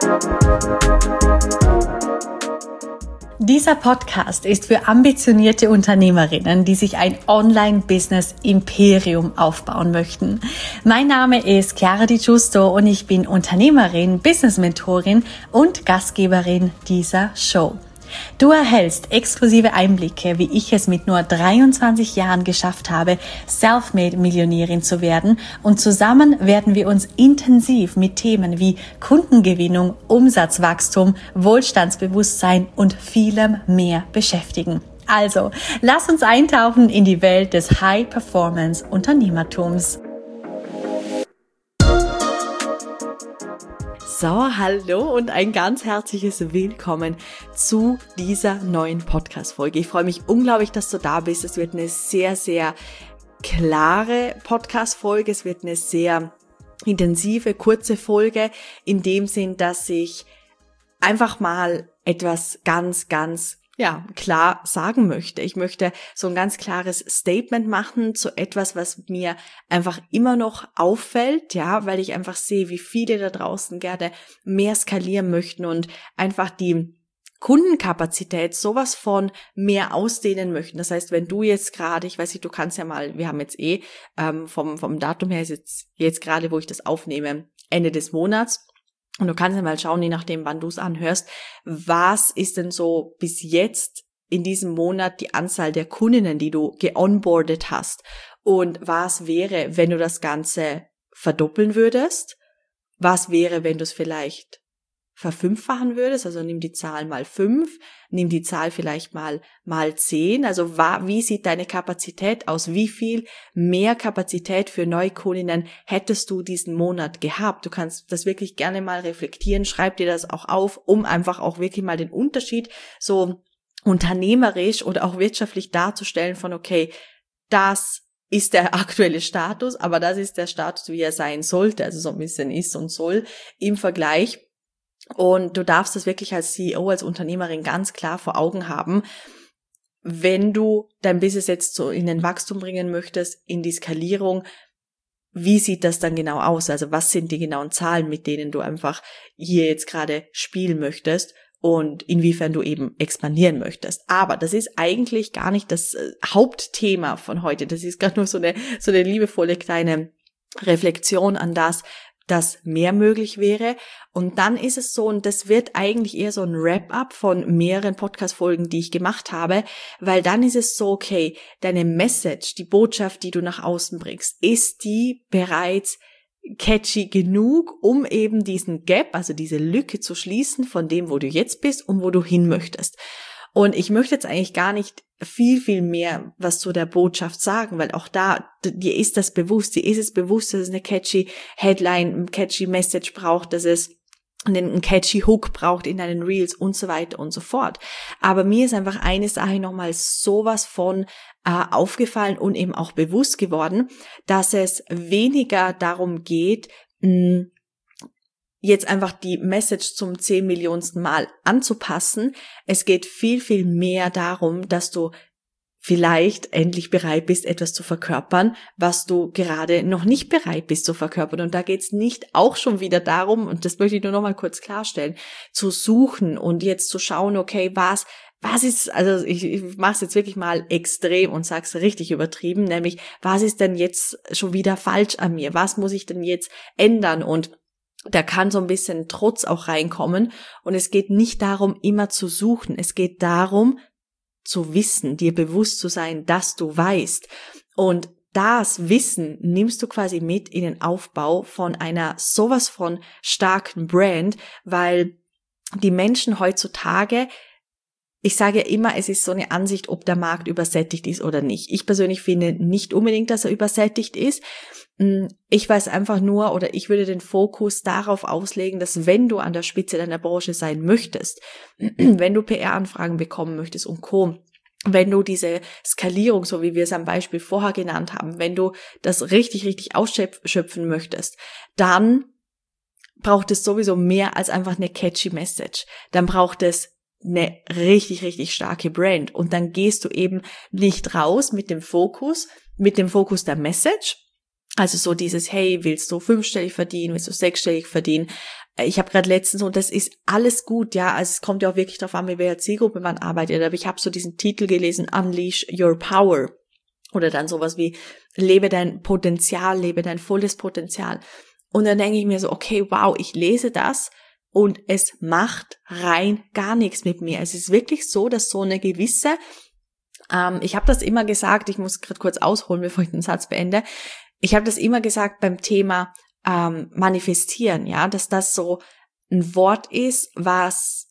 Dieser Podcast ist für ambitionierte Unternehmerinnen, die sich ein Online-Business-Imperium aufbauen möchten. Mein Name ist Chiara Di Giusto und ich bin Unternehmerin, Business-Mentorin und Gastgeberin dieser Show. Du erhältst exklusive Einblicke, wie ich es mit nur 23 Jahren geschafft habe, Selfmade-Millionärin zu werden, und zusammen werden wir uns intensiv mit Themen wie Kundengewinnung, Umsatzwachstum, Wohlstandsbewusstsein und vielem mehr beschäftigen. Also, lass uns eintauchen in die Welt des High-Performance-Unternehmertums. So, hallo und ein ganz herzliches Willkommen zu dieser neuen Podcast-Folge. Ich freue mich unglaublich, dass du da bist. Es wird eine sehr, sehr klare Podcast-Folge. Es wird eine sehr intensive, kurze Folge in dem Sinn, dass ich einfach mal etwas ganz klar sagen möchte. Ich möchte so ein ganz klares Statement machen zu etwas, was mir einfach immer noch auffällt, ja, weil ich einfach sehe, wie viele da draußen gerne mehr skalieren möchten und einfach die Kundenkapazität sowas von mehr ausdehnen möchten. Das heißt, wenn du jetzt gerade, ich weiß nicht, du kannst ja mal, wir haben jetzt vom Datum her ist jetzt gerade, wo ich das aufnehme, Ende des Monats. Und du kannst ja mal schauen, je nachdem, wann du es anhörst, was ist denn so bis jetzt in diesem Monat die Anzahl der Kundinnen, die du geonboardet hast? Und was wäre, wenn du das Ganze verdoppeln würdest? Was wäre, wenn du es vielleicht verfünffachen würdest? Also nimm die Zahl mal 5, nimm die Zahl vielleicht mal 10. Also wie sieht deine Kapazität aus? Wie viel mehr Kapazität für Neukundinnen hättest du diesen Monat gehabt? Du kannst das wirklich gerne mal reflektieren. Schreib dir das auch auf, um einfach auch wirklich mal den Unterschied so unternehmerisch oder auch wirtschaftlich darzustellen von, okay, das ist der aktuelle Status, aber das ist der Status, wie er sein sollte. Also so ein bisschen ist und soll im Vergleich. Und du darfst das wirklich als CEO, als Unternehmerin ganz klar vor Augen haben, wenn du dein Business jetzt so in den Wachstum bringen möchtest, in die Skalierung, wie sieht das dann genau aus? Also was sind die genauen Zahlen, mit denen du einfach hier jetzt gerade spielen möchtest und inwiefern du eben expandieren möchtest? Aber das ist eigentlich gar nicht das Hauptthema von heute. Das ist gerade nur so eine liebevolle kleine Reflexion an das mehr möglich wäre. Und dann ist es so, und das wird eigentlich eher so ein Wrap-up von mehreren Podcast-Folgen, die ich gemacht habe, weil dann ist es so, okay, deine Message, die Botschaft, die du nach außen bringst, ist die bereits catchy genug, um eben diesen Gap, also diese Lücke zu schließen von dem, wo du jetzt bist und wo du hin möchtest. Und ich möchte jetzt eigentlich gar nicht viel mehr was zu der Botschaft sagen, weil auch da, dir ist das bewusst, dir ist es bewusst, dass es eine catchy Headline, ein catchy Message braucht, dass es einen catchy Hook braucht in deinen Reels und so weiter und so fort. Aber mir ist einfach eine Sache nochmal sowas von aufgefallen und eben auch bewusst geworden, dass es weniger darum geht, jetzt einfach die Message zum 10 Millionsten Mal anzupassen. Es geht viel mehr darum, dass du vielleicht endlich bereit bist, etwas zu verkörpern, was du gerade noch nicht bereit bist zu verkörpern. Und da geht's nicht auch schon wieder darum, und das möchte ich nur noch mal kurz klarstellen, zu suchen und jetzt zu schauen, okay, was ist, also ich mache es jetzt wirklich mal extrem und sag's richtig übertrieben, nämlich, was ist denn jetzt schon wieder falsch an mir? Was muss ich denn jetzt ändern? Und da kann so ein bisschen Trotz auch reinkommen. Und es geht nicht darum, immer zu suchen. Es geht darum, zu wissen, dir bewusst zu sein, dass du weißt. Und das Wissen nimmst du quasi mit in den Aufbau von einer sowas von starken Brand, weil die Menschen heutzutage, ich sage ja immer, es ist so eine Ansicht, ob der Markt übersättigt ist oder nicht. Ich persönlich finde nicht unbedingt, dass er übersättigt ist. Ich weiß einfach nur, oder ich würde den Fokus darauf auslegen, dass wenn du an der Spitze deiner Branche sein möchtest, wenn du PR-Anfragen bekommen möchtest und Co., wenn du diese Skalierung, so wie wir es am Beispiel vorher genannt haben, wenn du das richtig ausschöpfen möchtest, dann braucht es sowieso mehr als einfach eine catchy Message. Dann braucht es eine richtig starke Brand. Und dann gehst du eben nicht raus mit dem Fokus der Message. Also so dieses, hey, willst du 5-stellig verdienen, willst du 6-stellig verdienen? Ich habe gerade letztens, und das ist alles gut, ja, also es kommt ja auch wirklich darauf an, mit welcher Zielgruppe man arbeitet, aber ich habe so diesen Titel gelesen, Unleash Your Power, oder dann sowas wie lebe dein Potenzial, lebe dein volles Potenzial. Und dann denke ich mir so, okay, wow, ich lese das und es macht rein gar nichts mit mir. Es ist wirklich so, dass so eine gewisse, ich habe das immer gesagt, ich muss gerade kurz ausholen, bevor ich den Satz beende, ich habe das immer gesagt beim Thema manifestieren, ja, dass das so ein Wort ist, was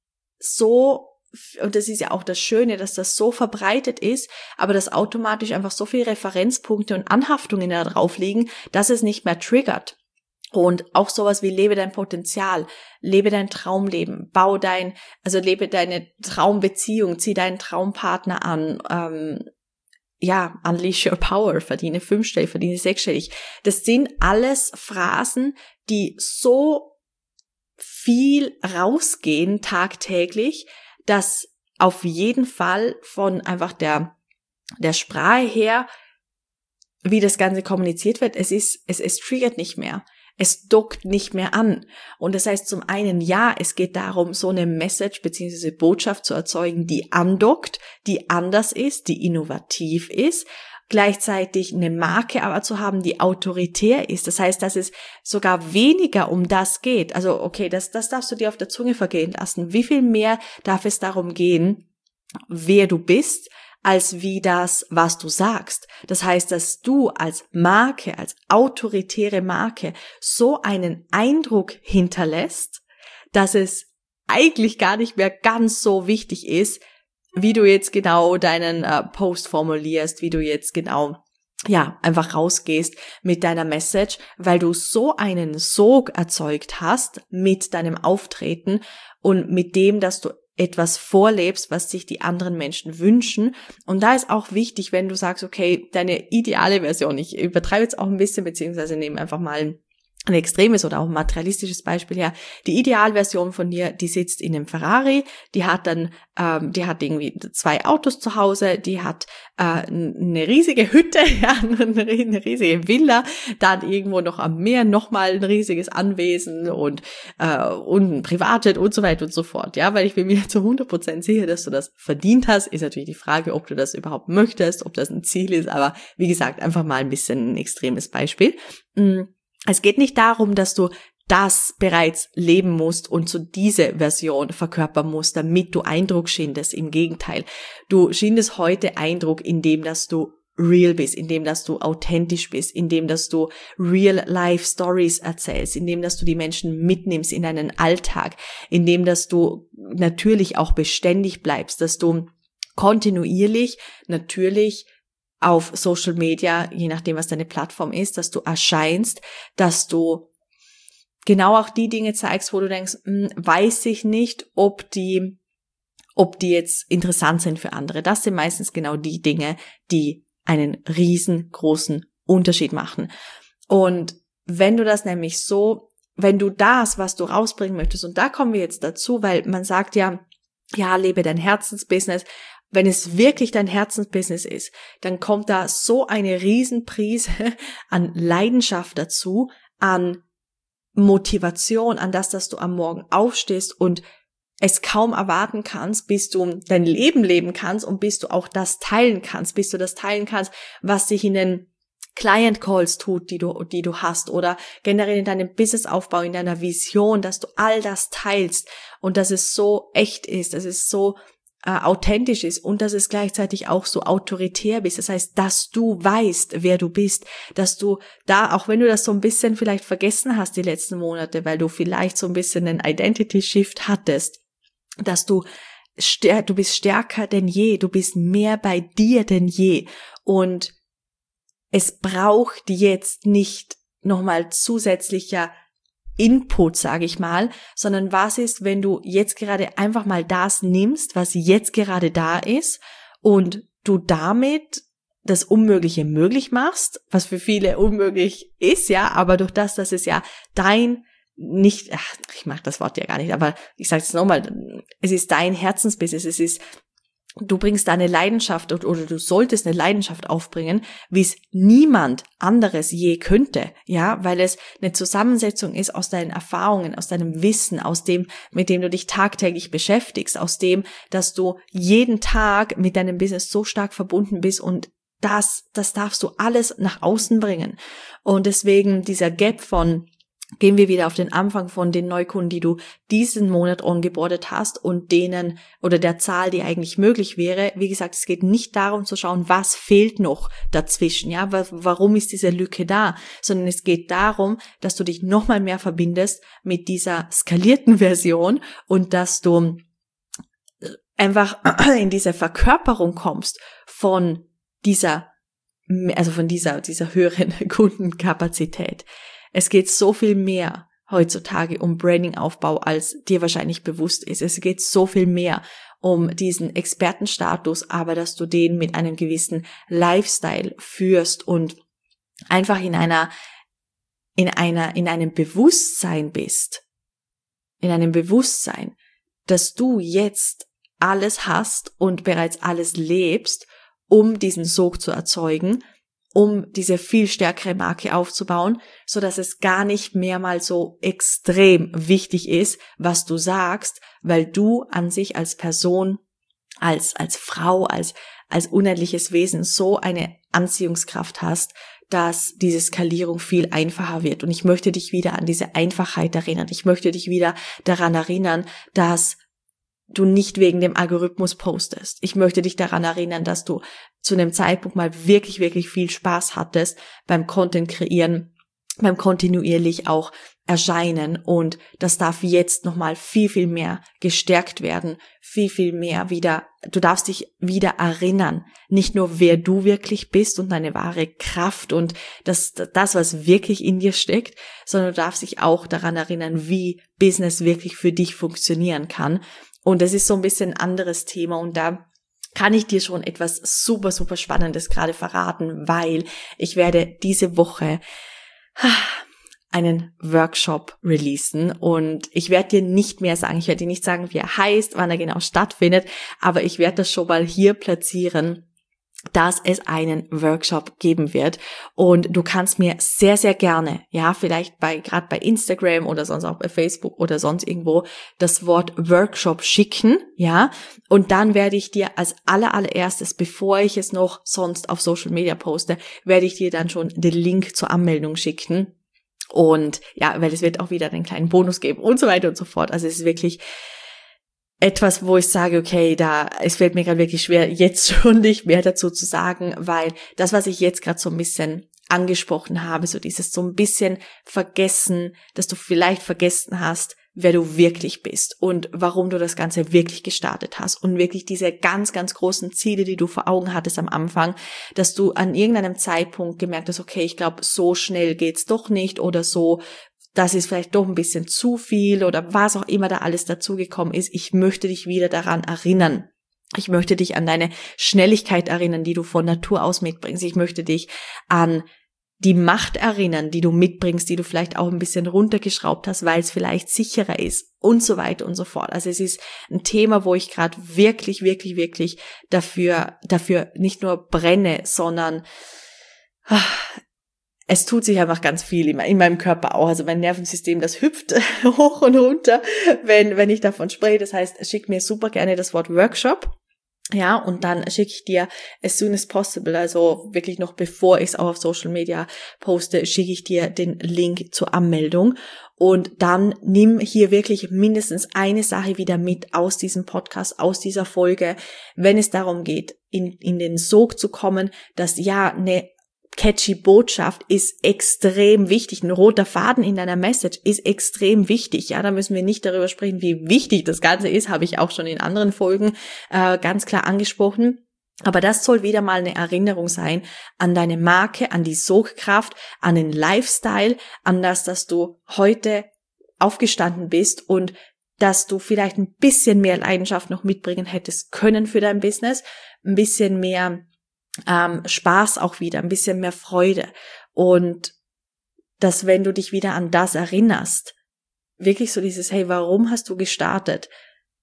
so, und das ist ja auch das Schöne, dass das so verbreitet ist, aber dass automatisch einfach so viele Referenzpunkte und Anhaftungen da drauf liegen, dass es nicht mehr triggert. Und auch sowas wie lebe dein Potenzial, lebe dein Traumleben, lebe deine Traumbeziehung, zieh deinen Traumpartner an, unleash your power, verdiene 5-stellig, verdiene 6-stellig. Das sind alles Phrasen, die so viel rausgehen tagtäglich, dass auf jeden Fall von einfach der Sprache her, wie das Ganze kommuniziert wird, es triggert nicht mehr. Es dockt nicht mehr an. Und das heißt zum einen, ja, es geht darum, so eine Message bzw. Botschaft zu erzeugen, die andockt, die anders ist, die innovativ ist, gleichzeitig eine Marke aber zu haben, die autoritär ist. Das heißt, dass es sogar weniger um das geht. Also okay, das darfst du dir auf der Zunge vergehen lassen. Wie viel mehr darf es darum gehen, wer du bist, als wie das, was du sagst. Das heißt, dass du als Marke, als autoritäre Marke so einen Eindruck hinterlässt, dass es eigentlich gar nicht mehr ganz so wichtig ist, wie du jetzt genau deinen Post formulierst, wie du jetzt genau einfach rausgehst mit deiner Message, weil du so einen Sog erzeugt hast mit deinem Auftreten und mit dem, dass du etwas vorlebst, was sich die anderen Menschen wünschen. Und da ist auch wichtig, wenn du sagst, okay, deine ideale Version, ich übertreibe jetzt auch ein bisschen, beziehungsweise nehme einfach mal ein extremes oder auch ein materialistisches Beispiel her. Die Idealversion von dir, die sitzt in einem Ferrari, die hat irgendwie 2 Autos zu Hause, die hat eine riesige Hütte, eine riesige Villa, dann irgendwo noch am Meer nochmal ein riesiges Anwesen und ein Privatjet und so weiter und so fort. Ja, weil ich bin mir zu 100% sicher, dass du das verdient hast. Ist natürlich die Frage, ob du das überhaupt möchtest, ob das ein Ziel ist, aber wie gesagt, einfach mal ein bisschen ein extremes Beispiel. Es geht nicht darum, dass du das bereits leben musst und so diese Version verkörpern musst, damit du Eindruck schindest. Im Gegenteil, du schindest heute Eindruck, indem dass du real bist, indem dass du authentisch bist, indem dass du Real-Life-Stories erzählst, indem dass du die Menschen mitnimmst in deinen Alltag, indem dass du natürlich auch beständig bleibst, dass du kontinuierlich natürlich auf Social Media, je nachdem, was deine Plattform ist, dass du erscheinst, dass du genau auch die Dinge zeigst, wo du denkst, weiß ich nicht, ob die jetzt interessant sind für andere. Das sind meistens genau die Dinge, die einen riesengroßen Unterschied machen. Und wenn du das nämlich wenn du das, was du rausbringen möchtest, und da kommen wir jetzt dazu, weil man sagt ja, lebe dein Herzensbusiness. Wenn es wirklich dein Herzensbusiness ist, dann kommt da so eine Riesenprise an Leidenschaft dazu, an Motivation, an das, dass du am Morgen aufstehst und es kaum erwarten kannst, bis du dein Leben leben kannst und bis du auch das teilen kannst, was sich in den Client Calls tut, die du hast oder generell in deinem Businessaufbau, in deiner Vision, dass du all das teilst und dass es so echt ist, dass es so authentisch ist und dass es gleichzeitig auch so autoritär bist. Das heißt, dass du weißt, wer du bist, dass du da, auch wenn du das so ein bisschen vielleicht vergessen hast die letzten Monate, weil du vielleicht so ein bisschen einen Identity Shift hattest, dass du bist stärker denn je, du bist mehr bei dir denn je und es braucht jetzt nicht nochmal zusätzlicher Input, sage ich mal, sondern was ist, wenn du jetzt gerade einfach mal das nimmst, was jetzt gerade da ist und du damit das Unmögliche möglich machst, was für viele unmöglich ist, ja, aber durch das, dass es ja ich mag das Wort ja gar nicht, aber ich sage es nochmal, es ist dein Herzensbusiness, es ist du bringst deine Leidenschaft oder du solltest eine Leidenschaft aufbringen, wie es niemand anderes je könnte, ja, weil es eine Zusammensetzung ist aus deinen Erfahrungen, aus deinem Wissen, aus dem, mit dem du dich tagtäglich beschäftigst, aus dem, dass du jeden Tag mit deinem Business so stark verbunden bist und das darfst du alles nach außen bringen. Und deswegen dieser Gap von, gehen wir wieder auf den Anfang von den Neukunden, die du diesen Monat ongeboardet hast und denen oder der Zahl, die eigentlich möglich wäre. Wie gesagt, es geht nicht darum zu schauen, was fehlt noch dazwischen, ja, warum ist diese Lücke da, sondern es geht darum, dass du dich nochmal mehr verbindest mit dieser skalierten Version und dass du einfach in diese Verkörperung kommst von dieser höheren Kundenkapazität. Es geht so viel mehr heutzutage um Brandingaufbau, als dir wahrscheinlich bewusst ist. Es geht so viel mehr um diesen Expertenstatus, aber dass du den mit einem gewissen Lifestyle führst und einfach in einem Bewusstsein bist. In einem Bewusstsein, dass du jetzt alles hast und bereits alles lebst, um diesen Sog zu erzeugen, um diese viel stärkere Marke aufzubauen, so dass es gar nicht mehr mal so extrem wichtig ist, was du sagst, weil du an sich als Person, als Frau, als unendliches Wesen so eine Anziehungskraft hast, dass diese Skalierung viel einfacher wird. Und ich möchte dich wieder an diese Einfachheit erinnern. Ich möchte dich wieder daran erinnern, dass du nicht wegen dem Algorithmus postest. Ich möchte dich daran erinnern, dass du zu einem Zeitpunkt mal wirklich, wirklich viel Spaß hattest beim Content kreieren, beim kontinuierlich auch erscheinen, und das darf jetzt nochmal viel, viel mehr gestärkt werden, viel, viel mehr wieder, du darfst dich wieder erinnern, nicht nur wer du wirklich bist und deine wahre Kraft und das, was wirklich in dir steckt, sondern du darfst dich auch daran erinnern, wie Business wirklich für dich funktionieren kann. Und das ist so ein bisschen ein anderes Thema, und da kann ich dir schon etwas super, super Spannendes gerade verraten, weil ich werde diese Woche einen Workshop releasen, und ich werde dir nicht mehr sagen, ich werde dir nicht sagen, wie er heißt, wann er genau stattfindet, aber ich werde das schon mal hier platzieren, dass es einen Workshop geben wird, und du kannst mir sehr, sehr gerne, ja, vielleicht gerade bei Instagram oder sonst auch bei Facebook oder sonst irgendwo das Wort Workshop schicken, ja, und dann werde ich dir als allererstes, bevor ich es noch sonst auf Social Media poste, werde ich dir dann schon den Link zur Anmeldung schicken, und ja, weil es wird auch wieder einen kleinen Bonus geben und so weiter und so fort. Also es ist wirklich etwas, wo ich sage, okay, es fällt mir gerade wirklich schwer, jetzt schon nicht mehr dazu zu sagen, weil das, was ich jetzt gerade so ein bisschen angesprochen habe, so dieses so ein bisschen vergessen, dass du vielleicht vergessen hast, wer du wirklich bist und warum du das Ganze wirklich gestartet hast, und wirklich diese ganz, ganz großen Ziele, die du vor Augen hattest am Anfang, dass du an irgendeinem Zeitpunkt gemerkt hast, okay, ich glaube, so schnell geht's doch nicht, oder so, das ist vielleicht doch ein bisschen zu viel, oder was auch immer da alles dazugekommen ist. Ich möchte dich wieder daran erinnern. Ich möchte dich an deine Schnelligkeit erinnern, die du von Natur aus mitbringst. Ich möchte dich an die Macht erinnern, die du mitbringst, die du vielleicht auch ein bisschen runtergeschraubt hast, weil es vielleicht sicherer ist und so weiter und so fort. Also es ist ein Thema, wo ich gerade wirklich, wirklich, wirklich dafür nicht nur brenne, sondern es tut sich einfach ganz viel in meinem Körper auch. Also mein Nervensystem, das hüpft hoch und runter, wenn ich davon spreche. Das heißt, schick mir super gerne das Wort Workshop. Ja, und dann schicke ich dir as soon as possible, also wirklich noch bevor ich es auch auf Social Media poste, schicke ich dir den Link zur Anmeldung. Und dann nimm hier wirklich mindestens eine Sache wieder mit aus diesem Podcast, aus dieser Folge, wenn es darum geht, in den Sog zu kommen, dass ja eine catchy Botschaft ist extrem wichtig. Ein roter Faden in deiner Message ist extrem wichtig. Ja, da müssen wir nicht darüber sprechen, wie wichtig das Ganze ist, habe ich auch schon in anderen Folgen ganz klar angesprochen. Aber das soll wieder mal eine Erinnerung sein an deine Marke, an die Sogkraft, an den Lifestyle, an das, dass du heute aufgestanden bist und dass du vielleicht ein bisschen mehr Leidenschaft noch mitbringen hättest können für dein Business, ein bisschen mehr Spaß auch wieder, ein bisschen mehr Freude, und dass, wenn du dich wieder an das erinnerst, wirklich so dieses, hey, warum hast du gestartet?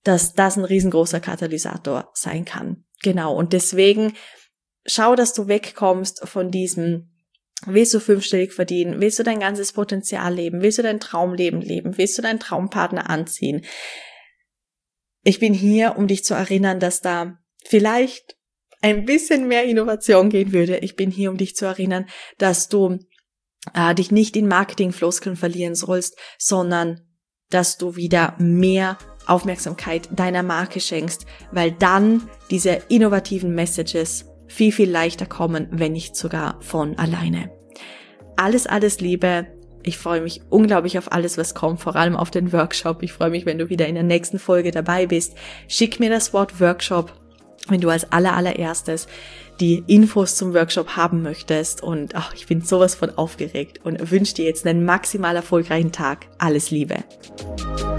dass das ein riesengroßer Katalysator sein kann. Genau, und deswegen schau, dass du wegkommst von diesem, willst du 5-stellig verdienen, willst du dein ganzes Potenzial leben, willst du dein Traumleben leben, willst du deinen Traumpartner anziehen. Ich bin hier, um dich zu erinnern, dass da vielleicht ein bisschen mehr Innovation gehen würde. Ich bin hier, um dich zu erinnern, dass du dich nicht in Marketingfloskeln verlieren sollst, sondern dass du wieder mehr Aufmerksamkeit deiner Marke schenkst, weil dann diese innovativen Messages viel, viel leichter kommen, wenn nicht sogar von alleine. Alles Liebe. Ich freue mich unglaublich auf alles, was kommt, vor allem auf den Workshop. Ich freue mich, wenn du wieder in der nächsten Folge dabei bist. Schick mir das Wort Workshop, wenn du als allererstes die Infos zum Workshop haben möchtest. Und ich bin sowas von aufgeregt und wünsche dir jetzt einen maximal erfolgreichen Tag. Alles Liebe.